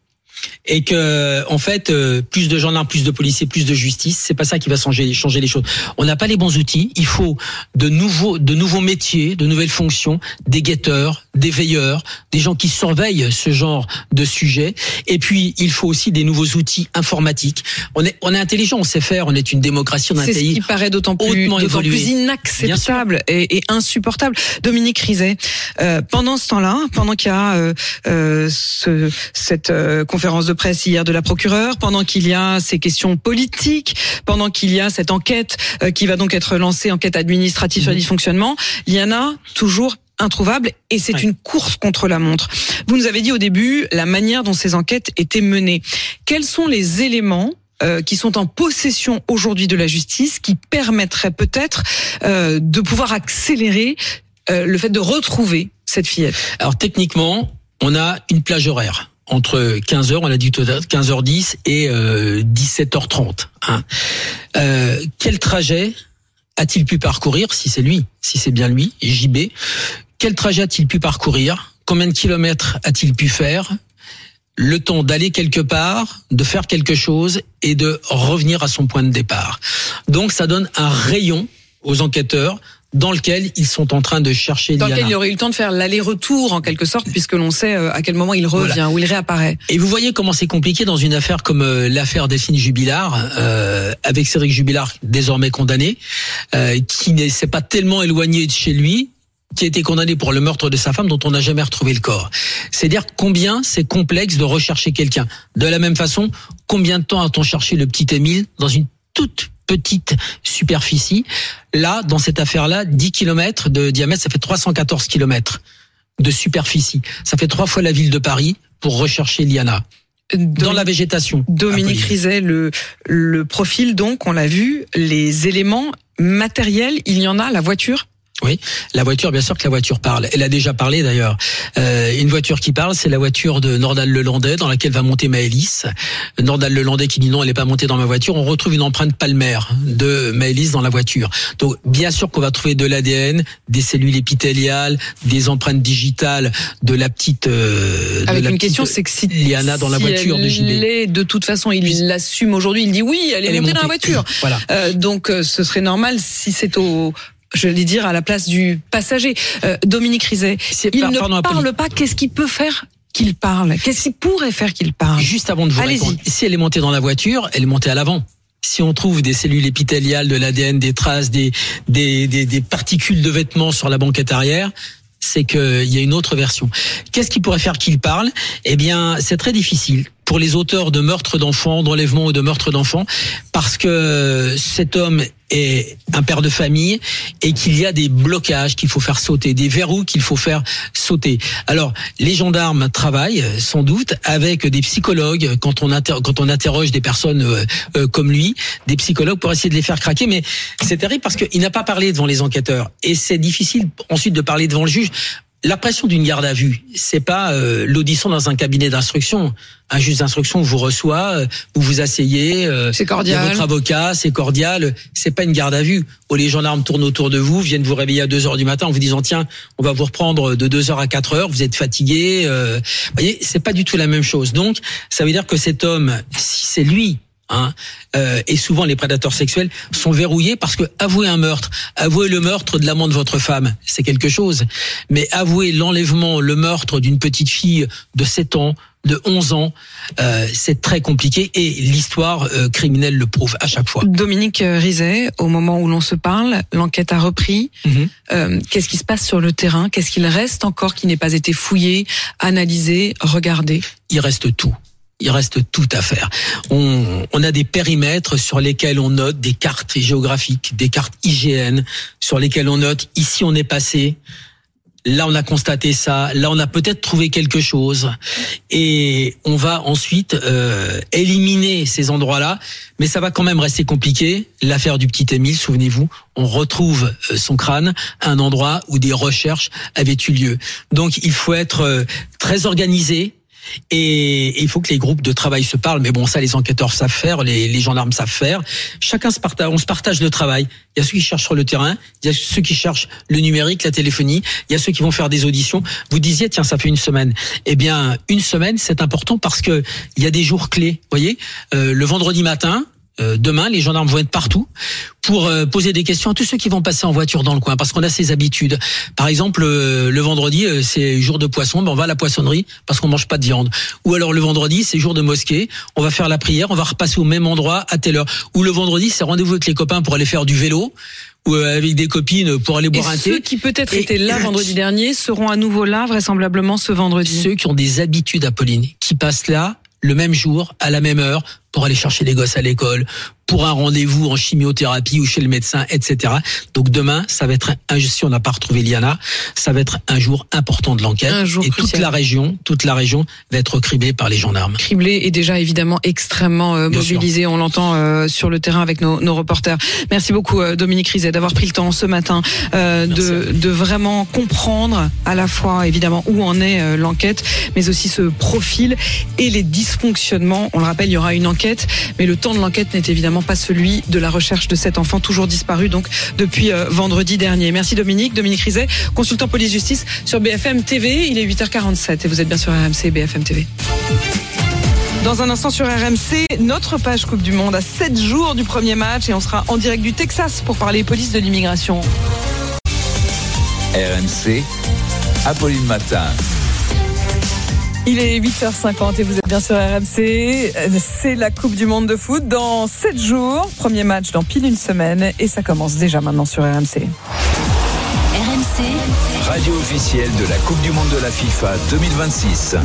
et que en fait plus de gendarmes, plus de policiers, plus de justice, c'est pas ça qui va changer les choses. On n'a pas les bons outils, il faut de nouveaux métiers, de nouvelles fonctions, des guetteurs, des veilleurs, des gens qui surveillent ce genre de sujet, et puis il faut aussi des nouveaux outils informatiques. On est intelligent, on sait faire, on est une démocratie, on a un pays c'est ce qui paraît d'autant plus inacceptable et insupportable. Dominique Rizet, pendant ce temps-là, pendant qu'il y a cette conférence de presse hier de la procureure, pendant qu'il y a ces questions politiques, pendant qu'il y a cette enquête qui va donc être lancée, enquête administrative sur les dysfonctionnements, il y en a toujours introuvable, et c'est une course contre la montre. Vous nous avez dit au début la manière dont ces enquêtes étaient menées. Quels sont les éléments qui sont en possession aujourd'hui de la justice qui permettraient peut-être de pouvoir accélérer le fait de retrouver cette fillette? Alors techniquement, on a une plage horaire entre 15h, on l'a dit tout à l'heure, 15h10 et 17h30. Quel trajet a-t-il pu parcourir, si c'est bien lui, JB? Quel trajet a-t-il pu parcourir? Combien de kilomètres a-t-il pu faire? Le temps d'aller quelque part, de faire quelque chose et de revenir à son point de départ. Donc ça donne un rayon aux enquêteurs dans lequel ils sont en train de chercher Liana. Dans lequel il aurait eu le temps de faire l'aller-retour en quelque sorte, puisque l'on sait à quel moment il revient, où il réapparaît. Et vous voyez comment c'est compliqué dans une affaire comme l'affaire Delphine Jubilard, avec Cédric Jubilard désormais condamné, qui ne s'est pas tellement éloigné de chez lui, qui a été condamné pour le meurtre de sa femme dont on n'a jamais retrouvé le corps. C'est dire combien c'est complexe de rechercher quelqu'un. De la même façon, combien de temps a-t-on cherché le petit Émile dans une toute petite superficie? Là, dans cette affaire-là, 10 km de diamètre, ça fait 314 km de superficie. Ça fait 3 fois la ville de Paris pour rechercher Liana. Dans la végétation. Dominique Rizet, le profil donc, on l'a vu, les éléments matériels, il y en a, la voiture? Oui, la voiture, bien sûr que la voiture parle. Elle a déjà parlé d'ailleurs. Une voiture qui parle, c'est la voiture de Nordal Lelandais dans laquelle va monter Maëlys. Nordal Lelandais qui dit non, elle n'est pas montée dans ma voiture. On retrouve une empreinte palmaire de Maëlys dans la voiture. Donc bien sûr qu'on va trouver de l'ADN, des cellules épithéliales, des empreintes digitales de la petite. Avec une question, c'est que si Liana dans la voiture de JB. De toute façon, il l'assume aujourd'hui. Il dit oui, elle est montée dans la voiture. Voilà. Donc ce serait normal si c'est je vais dire à la place du passager. Dominique Rizet, il ne parle pas, qu'est-ce qu'il peut faire qu'il parle? Qu'est-ce qu'il pourrait faire qu'il parle? Juste avant de vous répondre, si elle est montée dans la voiture, elle est montée à l'avant. Si on trouve des cellules épithéliales, de l'ADN, des traces, des particules de vêtements sur la banquette arrière, c'est qu'il y a une autre version. Qu'est-ce qui pourrait faire qu'il parle? Eh bien, c'est très difficile pour les auteurs de meurtres d'enfants, d'enlèvements ou de meurtres d'enfants, parce que cet homme est un père de famille et qu'il y a des blocages qu'il faut faire sauter, des verrous qu'il faut faire sauter. Alors, les gendarmes travaillent sans doute avec des psychologues quand on interroge des personnes comme lui, des psychologues pour essayer de les faire craquer, mais c'est terrible parce qu'il n'a pas parlé devant les enquêteurs et c'est difficile ensuite de parler devant le juge. La pression d'une garde à vue, c'est pas l'audition dans un cabinet d'instruction. Un juge d'instruction vous reçoit, vous vous asseyez, c'est cordial. Il y a votre avocat, c'est cordial. C'est pas une garde à vue où les gendarmes tournent autour de vous, viennent vous réveiller à 2h du matin en vous disant tiens, on va vous reprendre de 2h à 4h, vous êtes fatigué. Vous voyez, c'est pas du tout la même chose. Donc, ça veut dire que cet homme, si c'est lui, et souvent les prédateurs sexuels sont verrouillés parce que avouer un meurtre, avouer le meurtre de l'amant de votre femme, c'est quelque chose. Mais avouer l'enlèvement, le meurtre d'une petite fille de 7 ans, de 11 ans, c'est très compliqué et l'histoire criminelle le prouve à chaque fois. Dominique Rizet, au moment où l'on se parle, l'enquête a repris. Qu'est-ce qui se passe sur le terrain? Qu'est-ce qu'il reste encore qui n'ait pas été fouillé, analysé, regardé? Il reste tout. Il reste tout à faire. On a des périmètres sur lesquels on note des cartes géographiques, des cartes IGN, sur lesquelles on note ici on est passé, là on a constaté ça, là on a peut-être trouvé quelque chose, et on va ensuite éliminer ces endroits-là, mais ça va quand même rester compliqué. L'affaire du petit Émile, souvenez-vous, on retrouve son crâne à un endroit où des recherches avaient eu lieu. Donc il faut être très organisé. Et il faut que les groupes de travail se parlent. Mais bon, ça, les enquêteurs savent faire, les gendarmes savent faire. On se partage le travail. Il y a ceux qui cherchent sur le terrain, il y a ceux qui cherchent le numérique, la téléphonie, il y a ceux qui vont faire des auditions. Vous disiez, tiens, ça fait une semaine. Eh bien, une semaine, c'est important parce que il y a des jours clés. Vous voyez, le vendredi matin, demain, les gendarmes vont être partout pour poser des questions à tous ceux qui vont passer en voiture dans le coin, parce qu'on a ces habitudes. Par exemple, le vendredi, c'est jour de poisson, on va à la poissonnerie parce qu'on mange pas de viande. Ou alors le vendredi, c'est jour de mosquée, on va faire la prière, on va repasser au même endroit à telle heure. Ou le vendredi, c'est rendez-vous avec les copains pour aller faire du vélo, ou avec des copines pour aller boire un thé. Ceux qui peut-être étaient là vendredi dernier seront à nouveau là vraisemblablement ce vendredi. Ceux qui ont des habitudes, Apolline, qui passent là le même jour, à la même heure, pour aller chercher les gosses à l'école, pour un rendez-vous en chimiothérapie ou chez le médecin, etc. Donc demain, ça va être si on n'a pas retrouvé Liana, ça va être un jour important de l'enquête. Et toute la région va être criblée par les gendarmes. Criblée et déjà évidemment extrêmement mobilisée. On l'entend sur le terrain avec nos reporters. Merci beaucoup Dominique Rizet d'avoir pris le temps ce matin de vraiment comprendre à la fois évidemment où en est l'enquête, mais aussi ce profil et les dysfonctionnements. On le rappelle, il y aura une enquête, mais le temps de l'enquête n'est évidemment pas celui de la recherche de cet enfant toujours disparu donc depuis vendredi dernier. Merci Dominique Rizet, consultant police-justice sur BFM TV. Il est 8h47 et vous êtes bien sur RMC BFM TV. Dans un instant sur RMC, notre page Coupe du Monde à 7 jours du premier match et on sera en direct du Texas pour parler police de l'immigration. RMC, Apolline Matin. Il est 8h50 et vous êtes bien sur RMC. C'est la Coupe du Monde de foot dans 7 jours. Premier match dans pile une semaine et ça commence déjà maintenant sur RMC. RMC, radio officielle de la Coupe du Monde de la FIFA 2026.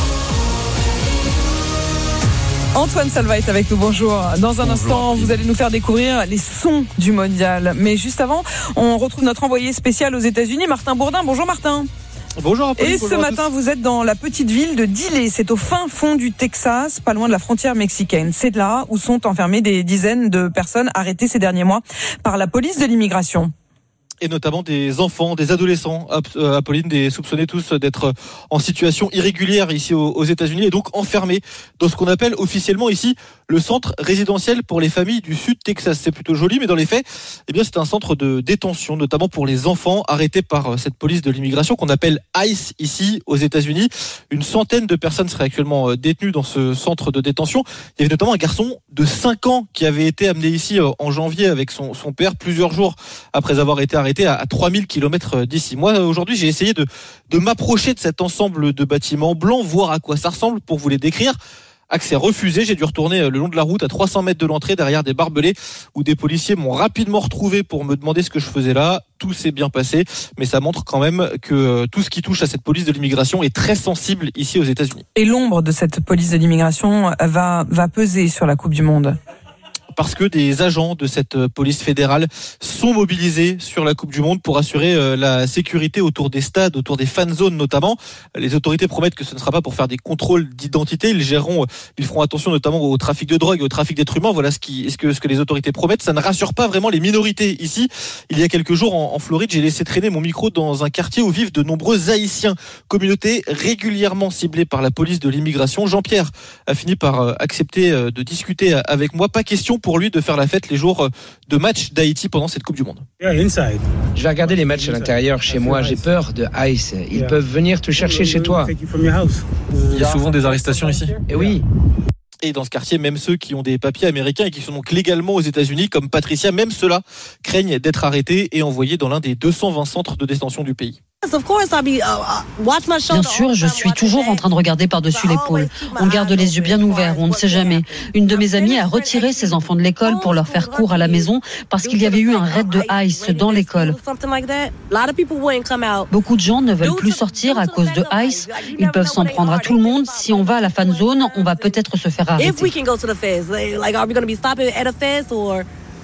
Antoine Salva est avec nous, bonjour. Dans un instant, vous allez nous faire découvrir les sons du mondial. Mais juste avant, on retrouve notre envoyé spécial aux États-Unis, Martin Bourdin. Bonjour Martin. Bonjour Apolline. Et ce matin, vous êtes dans la petite ville de Dilley. C'est au fin fond du Texas, pas loin de la frontière mexicaine. C'est là où sont enfermées des dizaines de personnes arrêtées ces derniers mois par la police de l'immigration. Et notamment des enfants, des adolescents, Apolline, des soupçonnés tous d'être en situation irrégulière ici aux États-Unis et donc enfermés dans ce qu'on appelle officiellement ici le centre résidentiel pour les familles du Sud Texas. C'est plutôt joli, mais dans les faits, eh bien, c'est un centre de détention, notamment pour les enfants arrêtés par cette police de l'immigration qu'on appelle ICE ici aux États-Unis. Une centaine de personnes seraient actuellement détenues dans ce centre de détention. Il y avait notamment un garçon de 5 ans qui avait été amené ici en janvier avec son père plusieurs jours après avoir été arrêté à 3000 km d'ici. Moi, aujourd'hui, j'ai essayé de m'approcher de cet ensemble de bâtiments blancs, voir à quoi ça ressemble pour vous les décrire. Accès refusé, j'ai dû retourner le long de la route à 300 mètres de l'entrée derrière des barbelés où des policiers m'ont rapidement retrouvé pour me demander ce que je faisais là. Tout s'est bien passé, mais ça montre quand même que tout ce qui touche à cette police de l'immigration est très sensible ici aux États-Unis. Et l'ombre de cette police de l'immigration va peser sur la Coupe du Monde. Parce que des agents de cette police fédérale sont mobilisés sur la Coupe du Monde pour assurer la sécurité autour des stades, autour des fan zones notamment. Les autorités promettent que ce ne sera pas pour faire des contrôles d'identité. Ils feront attention notamment au trafic de drogue et au trafic d'êtres humains. Voilà ce que les autorités promettent. Ça ne rassure pas vraiment les minorités ici. Il y a quelques jours en Floride, j'ai laissé traîner mon micro dans un quartier où vivent de nombreux Haïtiens, communauté régulièrement ciblée par la police de l'immigration. Jean-Pierre a fini par accepter de discuter avec moi. Pas question pour lui de faire la fête les jours de match d'Haïti pendant cette Coupe du Monde. Je vais regarder les matchs à l'intérieur chez moi. J'ai peur de ICE. Ils peuvent venir te chercher chez toi. Il y a souvent des arrestations ici. Et oui. Et dans ce quartier, même ceux qui ont des papiers américains et qui sont donc légalement aux États-Unis, comme Patricia, même ceux-là craignent d'être arrêtés et envoyés dans l'un des 220 centres de détention du pays. Bien sûr, je suis toujours en train de regarder par-dessus l'épaule. On garde les yeux bien ouverts, on ne sait jamais. Une de mes amies a retiré ses enfants de l'école pour leur faire cours à la maison parce qu'il y avait eu un raid de ICE dans l'école. Beaucoup de gens ne veulent plus sortir à cause de ICE. Ils peuvent s'en prendre à tout le monde. Si on va à la fan zone, on va peut-être se faire arrêter.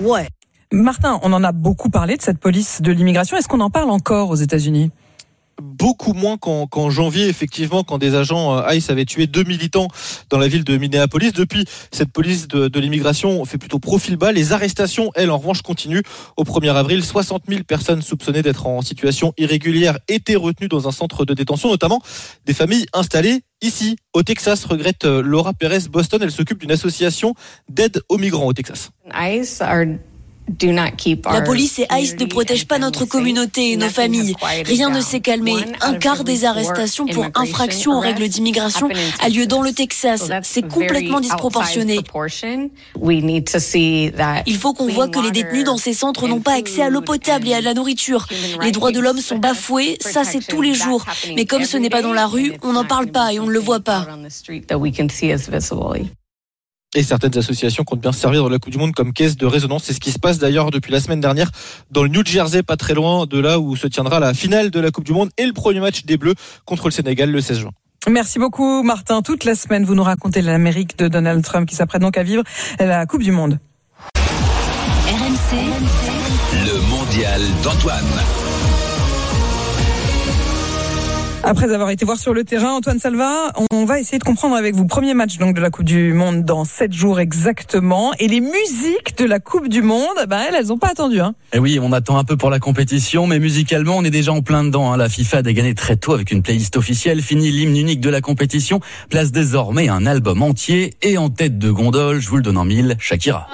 Martin, on en a beaucoup parlé de cette police de l'immigration. Est-ce qu'on en parle encore aux États-Unis ? beaucoup moins qu'en janvier, effectivement, quand des agents ICE avaient tué 2 militants dans la ville de Minneapolis. Depuis, cette police de l'immigration fait plutôt profil bas. Les arrestations, elles, en revanche, continuent. Au 1er avril, 60 000 personnes soupçonnées d'être en situation irrégulière étaient retenues dans un centre de détention, notamment des familles installées ici, au Texas, regrette Laura Perez Boston. Elle s'occupe d'une association d'aide aux migrants au Texas. La police et ICE ne protègent pas notre communauté et nos familles. Rien ne s'est calmé. Un quart des arrestations pour infraction aux règles d'immigration a lieu dans le Texas. C'est complètement disproportionné. Il faut qu'on voit que les détenus dans ces centres n'ont pas accès à l'eau potable et à de la nourriture. Les droits de l'homme sont bafoués, ça c'est tous les jours. Mais comme ce n'est pas dans la rue, on n'en parle pas et on ne le voit pas. Et certaines associations comptent bien se servir dans la Coupe du Monde comme caisse de résonance. C'est ce qui se passe d'ailleurs depuis la semaine dernière dans le New Jersey, pas très loin de là où se tiendra la finale de la Coupe du Monde et le premier match des Bleus contre le Sénégal le 16 juin. Merci beaucoup Martin. Toute la semaine, vous nous racontez l'Amérique de Donald Trump qui s'apprête donc à vivre la Coupe du Monde. RMC, le mondial d'Antoine. Après avoir été voir sur le terrain, Antoine Salva, on va essayer de comprendre avec vous. Premier match donc de la Coupe du Monde dans 7 jours exactement. Et les musiques de la Coupe du Monde, elles n'ont pas attendu. Et oui, on attend un peu pour la compétition, mais musicalement, on est déjà en plein dedans. La FIFA a dégainé très tôt avec une playlist officielle. Fini l'hymne unique de la compétition. Place désormais un album entier. Et en tête de gondole, je vous le donne en mille, Shakira.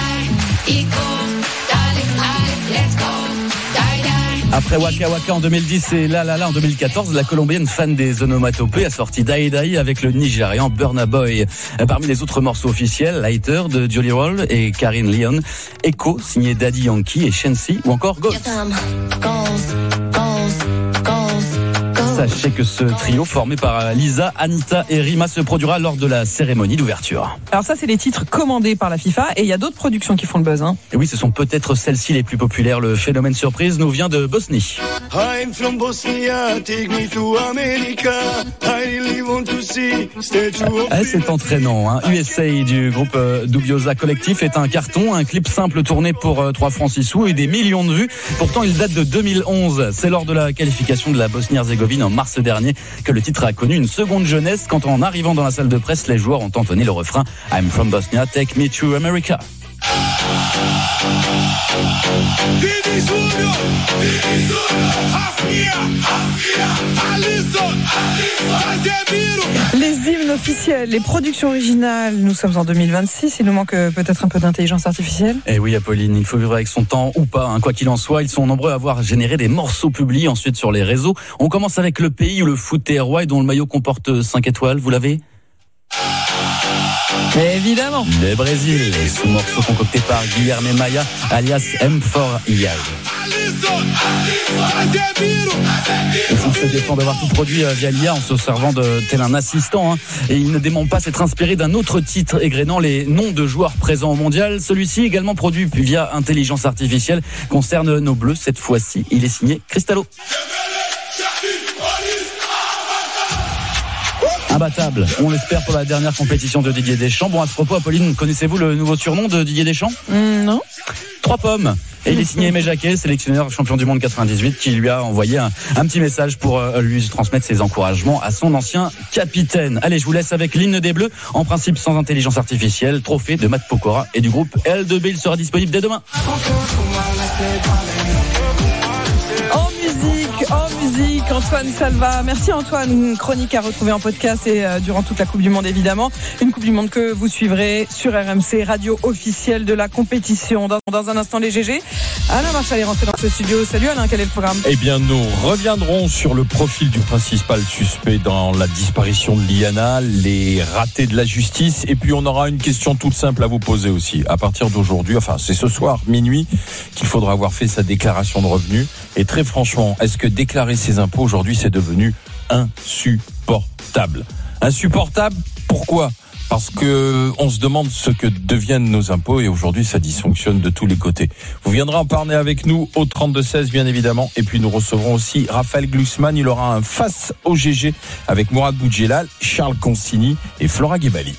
Après Waka Waka en 2010 et La La La en 2014, la Colombienne fan des onomatopées a sorti Dai Dai avec le Nigérian Burna Boy. Parmi les autres morceaux officiels, Lighter de Jolly Roll et Karine Leon, Echo signé Daddy Yankee et Shensi ou encore Ghost. Sachez que ce trio formé par Lisa, Anita et Rima se produira lors de la cérémonie d'ouverture. Alors ça, c'est les titres commandés par la FIFA et il y a d'autres productions qui font le buzz. Et oui, ce sont peut-être celles-ci les plus populaires. Le phénomène surprise nous vient de Bosnie. C'est entraînant. USA du groupe Dubiosa Collectif est un carton, un clip simple tourné pour 3 francs 6 sous et des millions de vues. Pourtant, il date de 2011. C'est lors de la qualification de la Bosnie-Herzégovine en mars dernier que le titre a connu une seconde jeunesse quand en arrivant dans la salle de presse, les joueurs ont entonné le refrain I'm from Bosnia, take me to America. Les hymnes officiels, les productions originales, nous sommes en 2026, il nous manque peut-être un peu d'intelligence artificielle. Eh oui Apolline, il faut vivre avec son temps ou pas, quoi qu'il en soit, ils sont nombreux à avoir généré des morceaux publiés ensuite sur les réseaux. On commence avec le pays où le foot est roi et dont le maillot comporte 5 étoiles, vous l'avez ? Évidemment. Le Brésil, ce morceau concocté par Guilherme Maia, alias M4IA. Il faut se défendre d'avoir tout produit via l'IA en se servant de tel un assistant. Et il ne dément pas s'être inspiré d'un autre titre égrénant les noms de joueurs présents au mondial. Celui-ci, également produit via intelligence artificielle, concerne nos Bleus. Cette fois-ci, il est signé Cristallo. Imbattable, on l'espère pour la dernière compétition de Didier Deschamps. Bon, à ce propos, Apolline, connaissez-vous le nouveau surnom de Didier Deschamps ? Non. 3 pommes. Et il est signé Aimé Jacquet, sélectionneur champion du monde 98, qui lui a envoyé un petit message pour lui transmettre ses encouragements à son ancien capitaine. Allez, je vous laisse avec l'hymne des Bleus, en principe sans intelligence artificielle, trophée de Matt Pokora et du groupe L2B. Il sera disponible dès demain. En musique, Antoine Salva. Merci Antoine, chronique à retrouver en podcast et durant toute la Coupe du Monde évidemment. Une Coupe du Monde que vous suivrez sur RMC, radio officielle de la compétition. Dans un instant les GG. Alain Marchal est rentré dans ce studio. Salut Alain, quel est le programme ? Eh bien nous reviendrons sur le profil du principal suspect dans la disparition de Liana, les ratés de la justice et puis on aura une question toute simple à vous poser aussi. À partir d'aujourd'hui, enfin c'est ce soir, minuit, qu'il faudra avoir fait sa déclaration de revenus. Et très franchement, est-ce que déclarer ses impôts aujourd'hui c'est devenu insupportable ? Insupportable, pourquoi ? Parce que on se demande ce que deviennent nos impôts et aujourd'hui ça dysfonctionne de tous les côtés. Vous viendrez en parler avec nous au 32-16 bien évidemment et puis nous recevrons aussi Raphaël Glucksmann. Il aura un face au GG avec Mourad Boudjelal, Charles Consigny et Flora Ghebali.